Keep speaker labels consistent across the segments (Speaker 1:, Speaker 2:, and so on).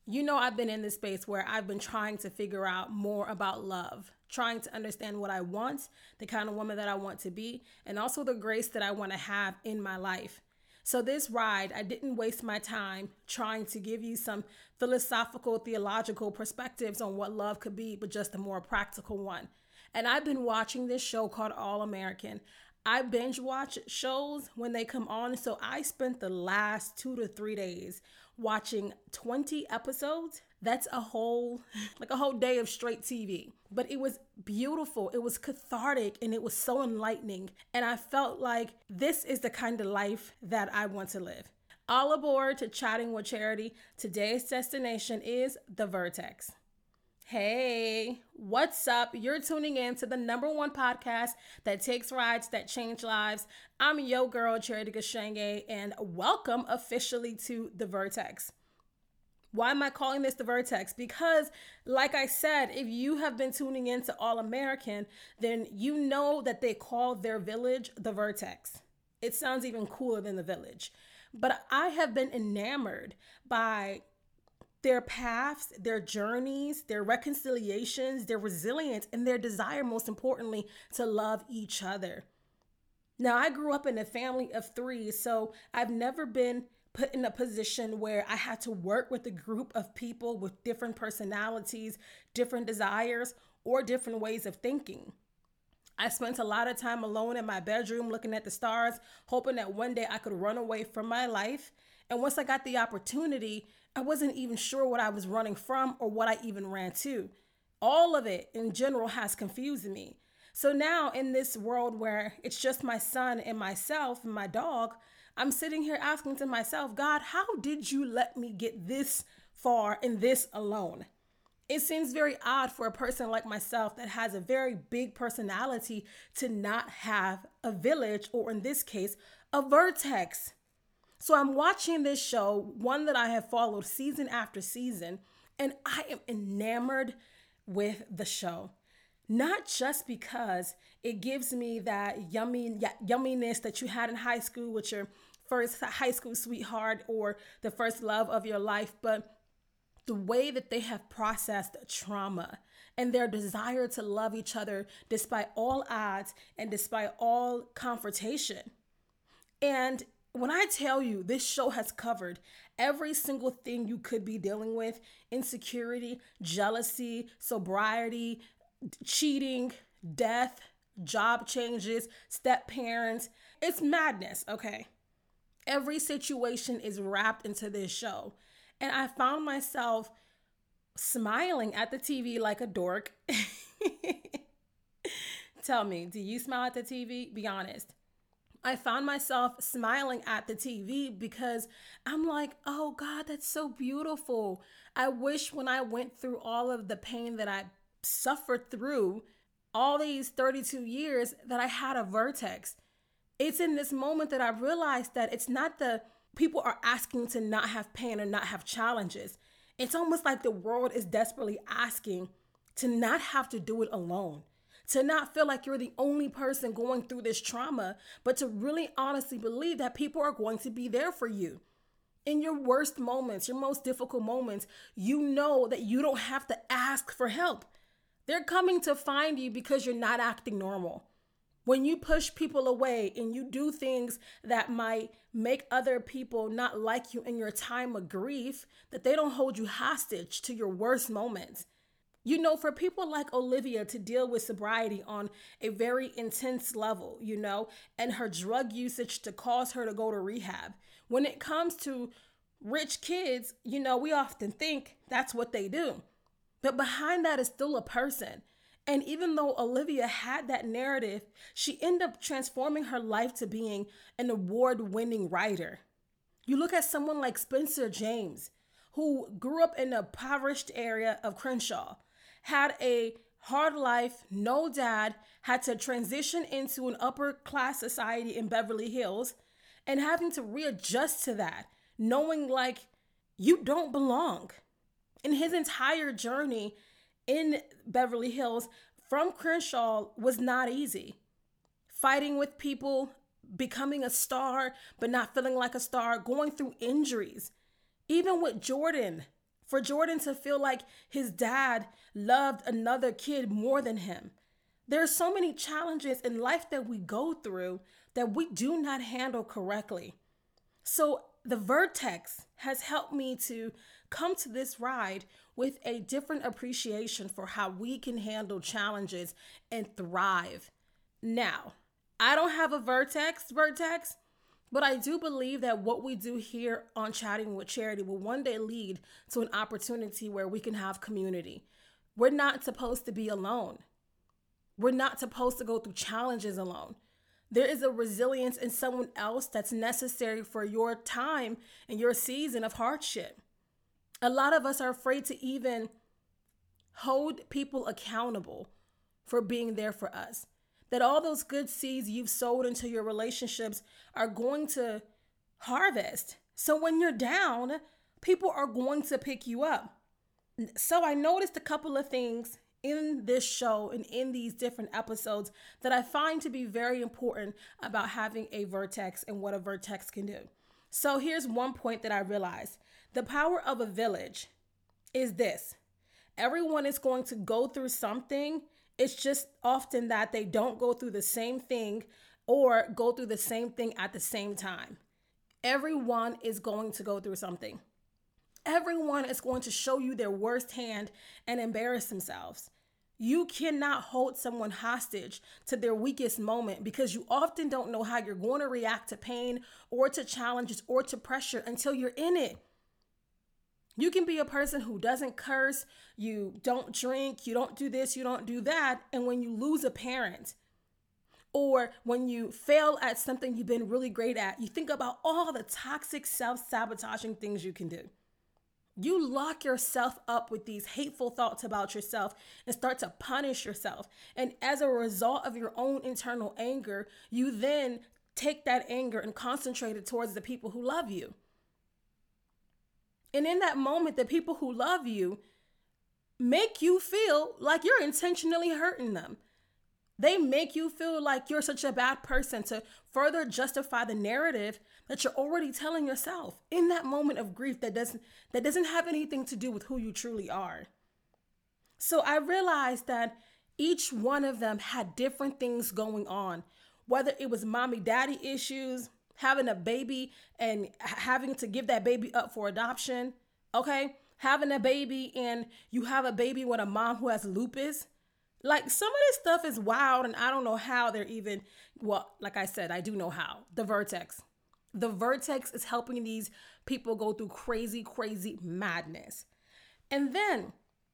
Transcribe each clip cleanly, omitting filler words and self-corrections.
Speaker 1: You know, I've been in this space where I've been trying to figure out more about love, trying to understand what I want, the kind of woman that I want to be, and also the grace that I want to have in my life. So, this ride, I didn't waste my time trying to give you some philosophical, theological perspectives on what love could be, but just a more practical one. And I've been watching this show called All American. I binge watch shows when they come on. So I spent the last 2 to 3 days watching 20 episodes. That's a whole, like a whole day of straight TV. But it was beautiful. It was cathartic and it was so enlightening. And I felt like this is the kind of life that I want to live. All aboard to Chatting with Charity. Today's destination is the Vertex. Hey, what's up? You're tuning in to the #1 podcast that takes rides that change lives. I'm your girl, Charity Gashenge, and welcome officially to the Vertex. Why am I calling this the Vertex? Because, like I said, if you have been tuning in to All American, then you know that they call their village the Vertex. It sounds even cooler than the village. But I have been enamored by their paths, their journeys, their reconciliations, their resilience, and their desire, most importantly, to love each other. Now, I grew up in a family of 3, so I've never been put in a position where I had to work with a group of people with different personalities, different desires, or different ways of thinking. I spent a lot of time alone in my bedroom looking at the stars, hoping that one day I could run away from my life. And once I got the opportunity, I wasn't even sure what I was running from or what I even ran to. All of it in general has confused me. So now in this world where it's just my son and myself and my dog, I'm sitting here asking to myself, God, how did you let me get this far in this alone? It seems very odd for a person like myself that has a very big personality to not have a village, or in this case, a vertex. So I'm watching this show, one that I have followed season after season, and I am enamored with the show. Not just because it gives me that yumminess that you had in high school with your first high school sweetheart or the first love of your life, but the way that they have processed trauma and their desire to love each other despite all odds and despite all confrontation. And when I tell you this show has covered every single thing you could be dealing with: insecurity, jealousy, sobriety, cheating, death, job changes, step parents, it's madness, okay? Every situation is wrapped into this show. And I found myself smiling at the TV like a dork. Tell me, do you smile at the TV? Be honest. I found myself smiling at the TV because I'm like, oh God, that's so beautiful. I wish when I went through all of the pain that I suffered through all these 32 years that I had a vertex. It's in this moment that I realized that it's not the people are asking to not have pain or not have challenges. It's almost like the world is desperately asking to not have to do it alone, to not feel like you're the only person going through this trauma, but to really honestly believe that people are going to be there for you. In your worst moments, your most difficult moments, you know that you don't have to ask for help. They're coming to find you because you're not acting normal. When you push people away and you do things that might make other people not like you in your time of grief, that they don't hold you hostage to your worst moments. You know, for people like Olivia to deal with sobriety on a very intense level, you know, and her drug usage to cause her to go to rehab. When it comes to rich kids, you know, we often think that's what they do. But behind that is still a person. And even though Olivia had that narrative, she ended up transforming her life to being an award-winning writer. You look at someone like Spencer James, who grew up in a impoverished area of Crenshaw, had a hard life, no dad, had to transition into an upper class society in Beverly Hills, and having to readjust to that, knowing like you don't belong. In his entire journey in Beverly Hills from Crenshaw was not easy. Fighting with people, becoming a star, but not feeling like a star, going through injuries. Even with Jordan, For Jordan to feel like his dad loved another kid more than him. There are so many challenges in life that we go through that we do not handle correctly. So the Vertex has helped me to come to this ride with a different appreciation for how we can handle challenges and thrive. Now, I don't have a Vertex, but I do believe that what we do here on Chatting with Charity will one day lead to an opportunity where we can have community. We're not supposed to be alone. We're not supposed to go through challenges alone. There is a resilience in someone else that's necessary for your time and your season of hardship. A lot of us are afraid to even hold people accountable for being there for us. That all those good seeds you've sowed into your relationships are going to harvest. So when you're down, people are going to pick you up. So I noticed a couple of things in this show and in these different episodes that I find to be very important about having a Vertex and what a Vertex can do. So here's one point that I realized. The power of a village is this. Everyone is going to go through something. It's just often that they don't go through the same thing or go through the same thing at the same time. Everyone is going to go through something. Everyone is going to show you their worst hand and embarrass themselves. You cannot hold someone hostage to their weakest moment because you often don't know how you're going to react to pain or to challenges or to pressure until you're in it. You can be a person who doesn't curse, you don't drink, you don't do this, you don't do that. And when you lose a parent or when you fail at something you've been really great at, you think about all the toxic self-sabotaging things you can do. You lock yourself up with these hateful thoughts about yourself and start to punish yourself. And as a result of your own internal anger, you then take that anger and concentrate it towards the people who love you. And in that moment, the people who love you make you feel like you're intentionally hurting them. They make you feel like you're such a bad person to further justify the narrative that you're already telling yourself in that moment of grief that doesn't have anything to do with who you truly are. So I realized that each one of them had different things going on, whether it was mommy-daddy issues, having a baby and having to give that baby up for adoption, okay? Having a baby and you have a baby with a mom who has lupus. Like some of this stuff is wild and I don't know how they're even, well, like I said, I do know how. The Vertex. The Vertex is helping these people go through crazy, crazy madness. And then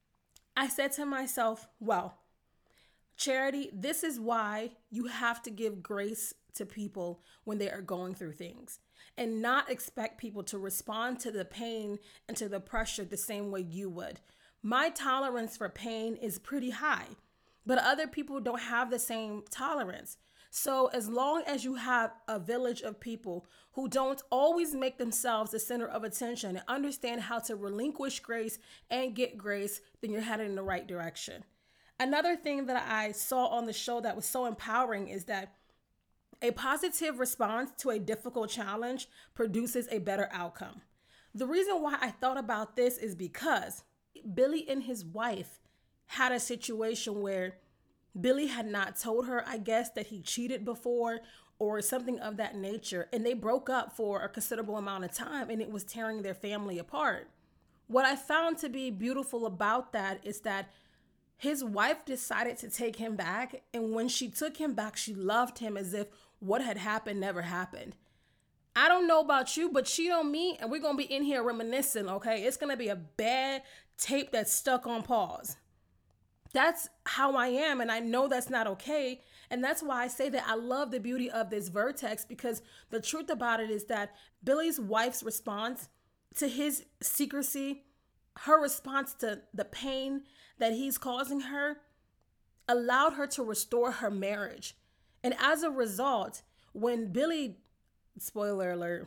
Speaker 1: I said to myself, well, Charity, this is why you have to give grace to people when they are going through things and not expect people to respond to the pain and to the pressure the same way you would. My tolerance for pain is pretty high, but other people don't have the same tolerance. So as long as you have a village of people who don't always make themselves the center of attention and understand how to relinquish grace and get grace, then you're headed in the right direction. Another thing that I saw on the show that was so empowering is that a positive response to a difficult challenge produces a better outcome. The reason why I thought about this is because Billy and his wife had a situation where Billy had not told her, I guess, that he cheated before or something of that nature. And they broke up for a considerable amount of time and it was tearing their family apart. What I found to be beautiful about that is that his wife decided to take him back. And when she took him back, she loved him as if what had happened never happened. I don't know about you, but cheat on me and we're going to be in here reminiscing, okay? It's going to be a bad tape that's stuck on pause. That's how I am, and I know that's not okay. And that's why I say that I love the beauty of this Vertex, because the truth about it is that Billy's wife's response to his secrecy, her response to the pain that he's causing her, allowed her to restore her marriage. And as a result, when Billy, spoiler alert,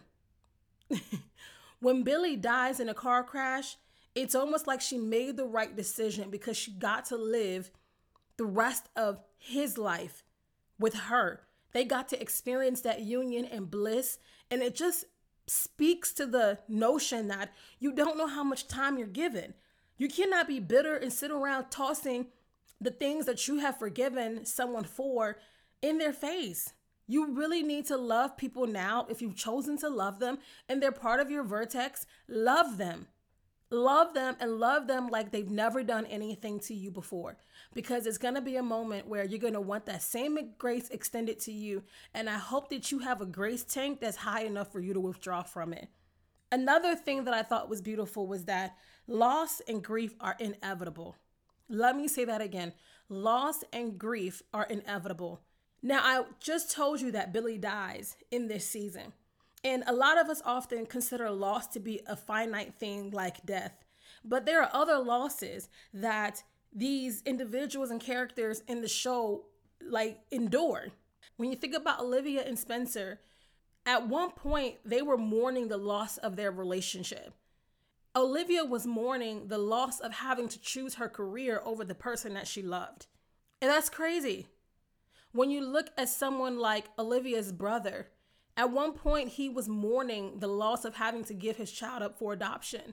Speaker 1: when Billy dies in a car crash, it's almost like she made the right decision because she got to live the rest of his life with her. They got to experience that union and bliss. And it just speaks to the notion that you don't know how much time you're given. You cannot be bitter and sit around tossing the things that you have forgiven someone for in their face. You really need to love people now. If you've chosen to love them and they're part of your vertex, love them. Love them and love them like they've never done anything to you before. Because it's going to be a moment where you're going to want that same grace extended to you. And I hope that you have a grace tank that's high enough for you to withdraw from it. Another thing that I thought was beautiful was that loss and grief are inevitable. Let me say that again. Loss and grief are inevitable. Now, I just told you that Billy dies in this season. And a lot of us often consider loss to be a finite thing like death. But there are other losses that these individuals and characters in the show endure. When you think about Olivia and Spencer, at one point they were mourning the loss of their relationship. Olivia was mourning the loss of having to choose her career over the person that she loved. And that's crazy. When you look at someone like Olivia's brother, at one point he was mourning the loss of having to give his child up for adoption.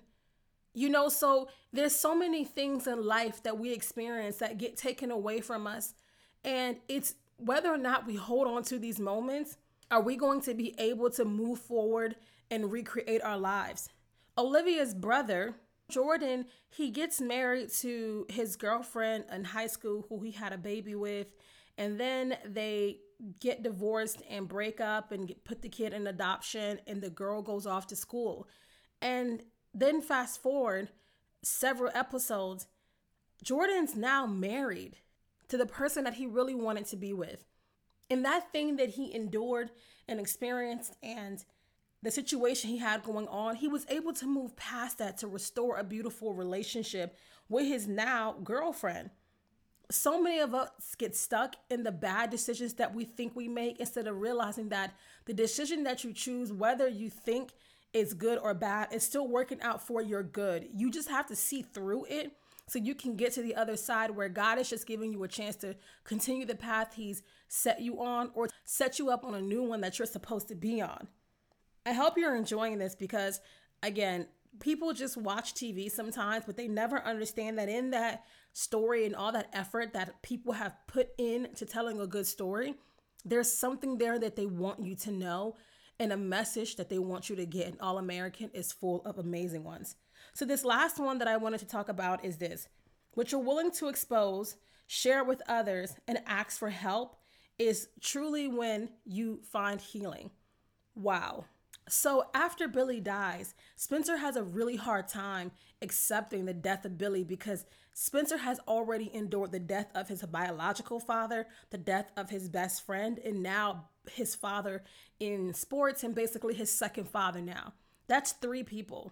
Speaker 1: So there's so many things in life that we experience that get taken away from us. And it's whether or not we hold on to these moments, are we going to be able to move forward and recreate our lives? Olivia's brother, Jordan, he gets married to his girlfriend in high school who he had a baby with. And then they get divorced and break up and put the kid in adoption, and the girl goes off to school. And then fast forward several episodes, Jordan's now married to the person that he really wanted to be with. And that thing that he endured and experienced and the situation he had going on, he was able to move past that to restore a beautiful relationship with his now girlfriend. So many of us get stuck in the bad decisions that we think we make instead of realizing that the decision that you choose, whether you think is good or bad, is still working out for your good. You just have to see through it so you can get to the other side where God is just giving you a chance to continue the path he's set you on or set you up on a new one that you're supposed to be on. I hope you're enjoying this because, again, people just watch TV sometimes, but they never understand that in that story and all that effort that people have put into telling a good story, there's something there that they want you to know and a message that they want you to get. And All American is full of amazing ones. So this last one that I wanted to talk about is this. What you're willing to expose, share with others, and ask for help is truly when you find healing. Wow. So after Billy dies, Spencer has a really hard time accepting the death of Billy because Spencer has already endured the death of his biological father, the death of his best friend, and now his father in sports and basically his second father now. That's 3 people.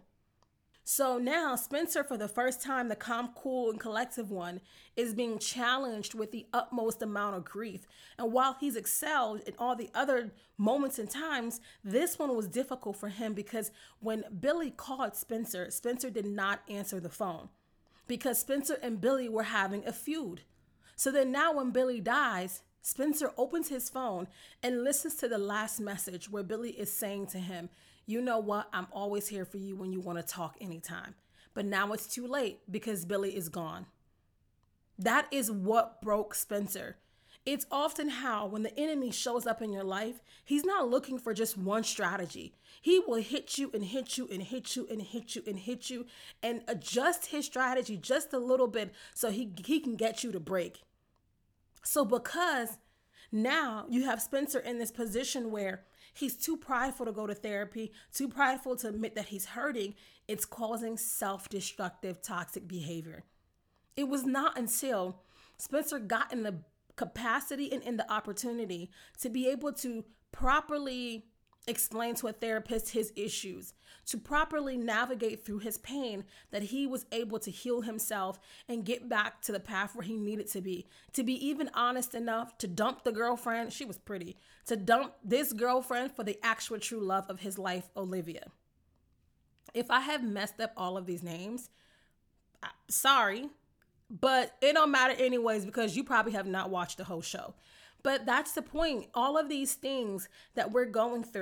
Speaker 1: So now Spencer, for the first time, the calm, cool, and collective one, is being challenged with the utmost amount of grief. And while he's excelled in all the other moments and times, this one was difficult for him because when Billy called Spencer, Spencer did not answer the phone because Spencer and Billy were having a feud. So then now when Billy dies, Spencer opens his phone and listens to the last message where Billy is saying to him, "You know what? I'm always here for you when you want to talk anytime." But now it's too late because Billy is gone. That is what broke Spencer. It's often how when the enemy shows up in your life, he's not looking for just one strategy. He will hit you and hit you and hit you and hit you and hit you and adjust his strategy just a little bit so he can get you to break. So because now you have Spencer in this position where he's too prideful to go to therapy, too prideful to admit that he's hurting, it's causing self-destructive, toxic behavior. It was not until Spencer got in the capacity and in the opportunity to be able to properly explain to a therapist his issues, to properly navigate through his pain, that he was able to heal himself and get back to the path where he needed to be even honest enough to dump the girlfriend. She was pretty. To dump this girlfriend for the actual true love of his life, Olivia. If I have messed up all of these names, sorry, but it don't matter anyways because you probably have not watched the whole show. But that's the point. All of these things that we're going through,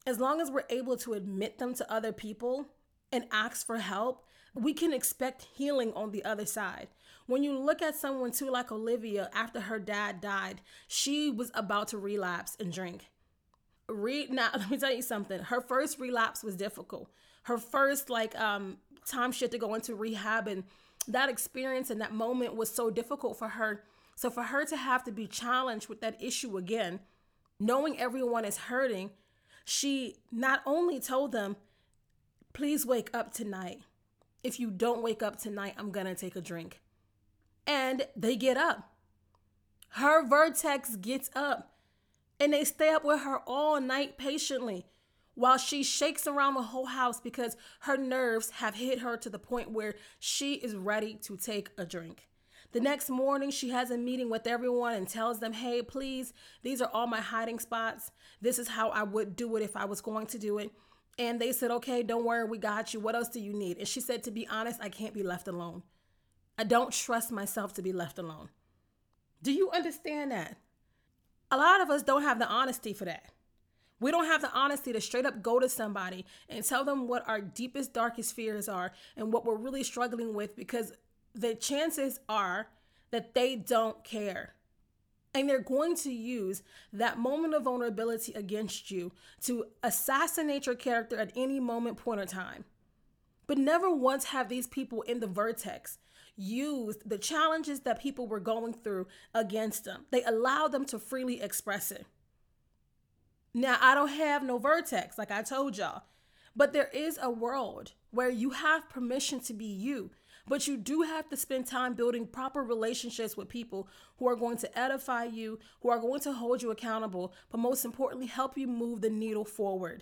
Speaker 1: As long as we're able to admit them to other people and ask for help, we can expect healing on the other side. When you look at someone too, like Olivia, after her dad died, she was about to relapse and drink. Now, let me tell you something. Her first relapse was difficult. Her first time she had to go into rehab, and that experience and that moment was so difficult for her. So for her to have to be challenged with that issue again, knowing everyone is hurting, she not only told them, please wake up tonight. If you don't wake up tonight, I'm going to take a drink. And they get up. Her Vertex gets up. And they stay up with her all night patiently while she shakes around the whole house because her nerves have hit her to the point where she is ready to take a drink. The next morning, she has a meeting with everyone and tells them, hey, please, these are all my hiding spots. This is how I would do it if I was going to do it. And they said, okay, don't worry, we got you. What else do you need? And she said, to be honest, I can't be left alone. I don't trust myself to be left alone. Do you understand that? A lot of us don't have the honesty for that. We don't have the honesty to straight up go to somebody and tell them what our deepest, darkest fears are and what we're really struggling with, because the chances are that they don't care. And they're going to use that moment of vulnerability against you to assassinate your character at any moment, point or time. But never once have these people in the Vertex used the challenges that people were going through against them. They allowed them to freely express it. Now, I don't have no Vertex, like I told y'all, but there is a world where you have permission to be you, but you do have to spend time building proper relationships with people who are going to edify you, who are going to hold you accountable, but most importantly, help you move the needle forward.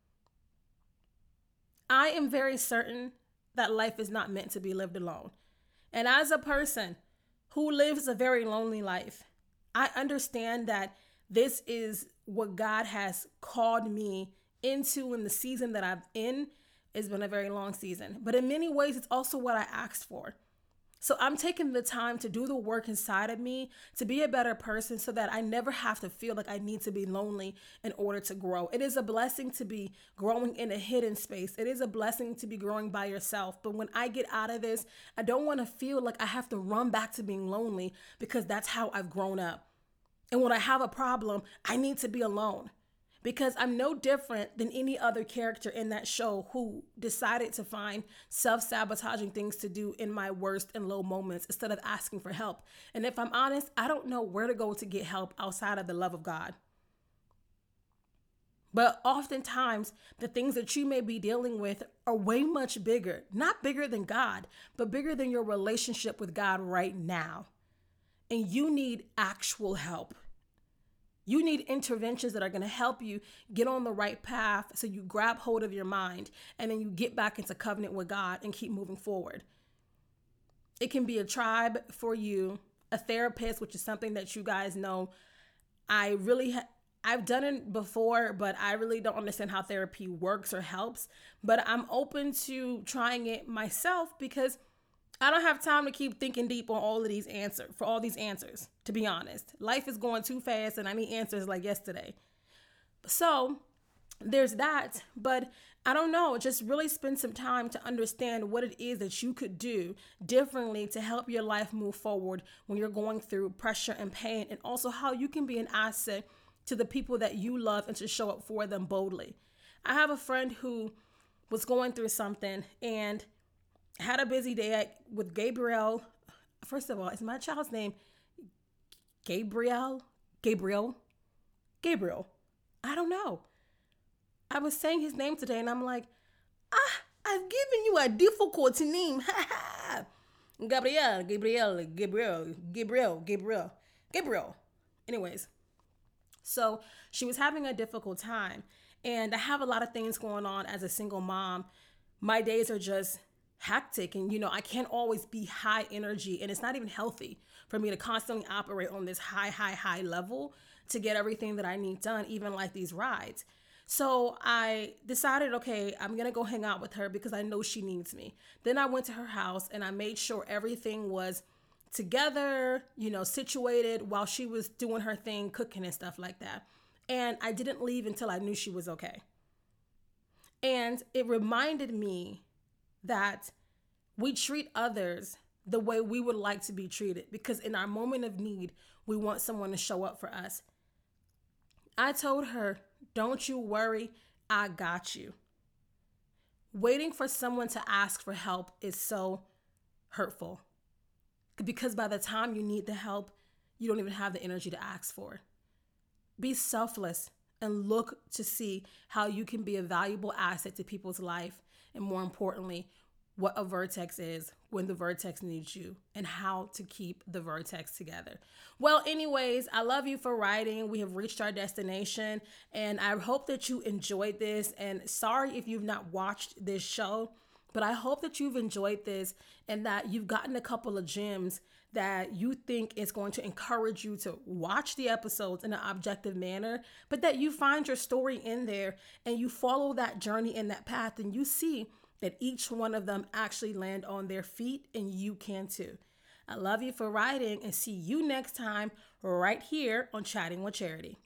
Speaker 1: I am very certain that life is not meant to be lived alone. And as a person who lives a very lonely life, I understand that this is what God has called me into in the season that I'm in. It's been a very long season, but in many ways, it's also what I asked for. So I'm taking the time to do the work inside of me to be a better person so that I never have to feel like I need to be lonely in order to grow. It is a blessing to be growing in a hidden space. It is a blessing to be growing by yourself. But when I get out of this, I don't want to feel like I have to run back to being lonely because that's how I've grown up. And when I have a problem, I need to be alone. Because I'm no different than any other character in that show who decided to find self-sabotaging things to do in my worst and low moments instead of asking for help. And if I'm honest, I don't know where to go to get help outside of the love of God. But oftentimes, the things that you may be dealing with are way much bigger. Not bigger than God, but bigger than your relationship with God right now. And you need actual help. You need interventions that are going to help you get on the right path so you grab hold of your mind and then you get back into covenant with God and keep moving forward. It can be a tribe for you, a therapist, which is something that you guys know. I've done it before, but I really don't understand how therapy works or helps. But I'm open to trying it myself because I don't have time to keep thinking deep on all these answers, to be honest. Life is going too fast and I need answers like yesterday. So there's that, but I don't know, just really spend some time to understand what it is that you could do differently to help your life move forward when you're going through pressure and pain, and also how you can be an asset to the people that you love and to show up for them boldly. I have a friend who was going through something and had a busy day with Gabriel. First of all, is my child's name Gabriel? Gabriel? I don't know. I was saying his name today and I'm like, I've given you a difficult name. Gabriel. Anyways, so she was having a difficult time. And I have a lot of things going on as a single mom. My days are just hectic, and I can't always be high energy, and it's not even healthy for me to constantly operate on this high level to get everything that I need done, even like these rides. So I decided, okay, I'm gonna go hang out with her because I know she needs me. Then I went to her house and I made sure everything was together, situated while she was doing her thing, cooking and stuff like that. And I didn't leave until I knew she was okay. And it reminded me that we treat others the way we would like to be treated, because in our moment of need, we want someone to show up for us. I told her, don't you worry, I got you. Waiting for someone to ask for help is so hurtful, because by the time you need the help, you don't even have the energy to ask for it. Be selfless and look to see how you can be a valuable asset to people's life. And more importantly, what a vertex is when the vertex needs you, and how to keep the vertex together. Well, anyways, I love you for writing. We have reached our destination, and I hope that you enjoyed this. And sorry if you've not watched this show, but I hope that you've enjoyed this and that you've gotten a couple of gems that you think is going to encourage you to watch the episodes in an objective manner, but that you find your story in there and you follow that journey and that path, and you see that each one of them actually land on their feet, and you can too. I love you for writing, and see you next time right here on Chatting with Charity.